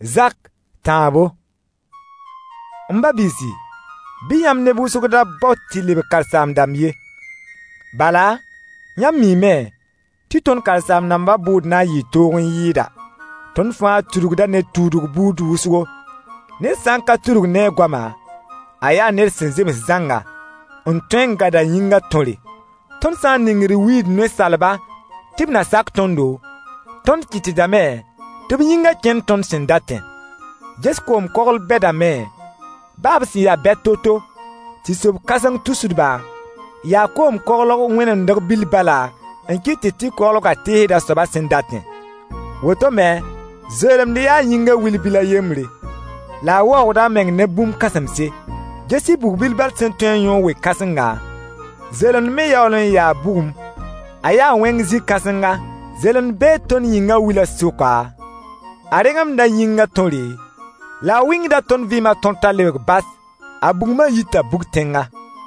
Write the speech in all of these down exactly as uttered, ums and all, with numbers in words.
Zak tãabo. Mba bisi, bi yam ne busugda bot ti leb karsam dam ye. Bala, yam mi me, ti ton karsam namba bud na yi togun yida. Ton fa turugda ne tudug budu wusugo. Ne sanka turug ne gwama, aya ne senzim zanga, untwen gada yinga tori. Ton san ningri wid nwe salba, tib na sak tondo, ton kiti dame, tib yinga ken ton sendaten. Jeskom kogol beda me, bab si ya betoto, ti sub kasang tusudba, ya kom kogol wenen ndog bilbala, en kiti ti kogol ka tehe da soba sendaten. Woto me, zelem de ya yinga wilbila yemri. La wa da meng ne bum kasamse. Jesi bug bilbal senten yon we kasanga. Zelem me ya olon ya bugum. Aya weng zi kasanga. Zelem be ton yinga wila suka. Arengam da yinga tori. La wing da ton vima ton talewek bas. Abugma yita bugtenga.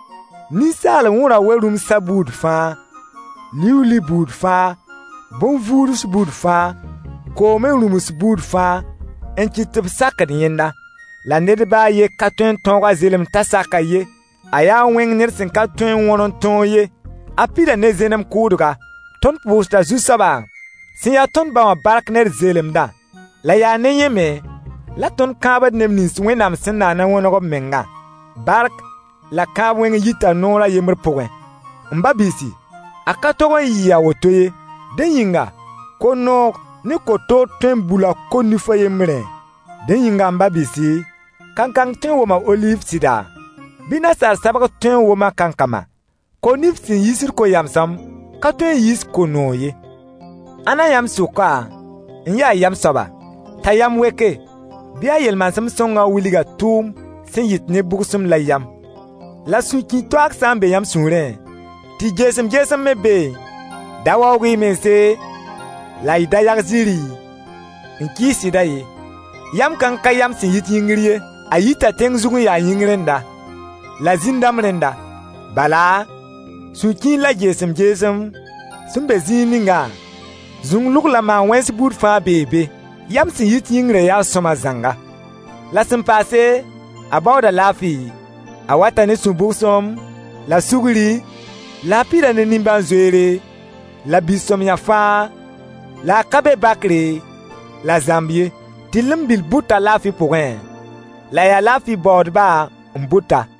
Nisal wura werum sabud fa. Liuli bud fa. Bonvurus bud fa. Kome rumus bud fa. En kitib sakad yenda. La nedba ye katwen tonga zelem tasaka ye. Aya weng nersin katwen wonon ton ye. Apida ne zenem kuduga. Ton posta zusaba. Siya ton ba wa barak ner zelem da. La ya ne yeme. La ton kabad nem nis wenam senda na wonogo menga. Barak la kab weng yita nora yemr powen. Mbabisi. Akatogo ya wotoye. Den yinga. Kono ni koto twen bula koni fa yemre. Den yinga mbabisi. Kankang twen woma olive sida. Bina sar sabak twen woma kankama. Konif sin yisir ko yamsam. Ka twen yis kono ye. Ana yam suka. Nya yam soba. Ta yam weke. Bia yelmansam songa wiliga tum. Sin yit ne buksum la yam. La suki toak sambe yam sunre. Ti jesem jesem me be. Dawa wi me se. La ida yak ziri. Nki sida ye. Yam kan ka yam sin yit yingriye. Ayita teng zugun ya yingrenda. La zindam renda. Bala. Suki la jesem jesem. Sumbe zininga. Zung luk la ma wens bud fa bebe. Yam sin yit yingre ya soma zanga. La sin pase. Abawda lafi. Awata ne subusom. La suguri. La pira ne nimban zwere. La bisom ya fa. La kabe bakre. La zambie. Tilim bil buta lafi pouen. La ya lafi bordba mbuta.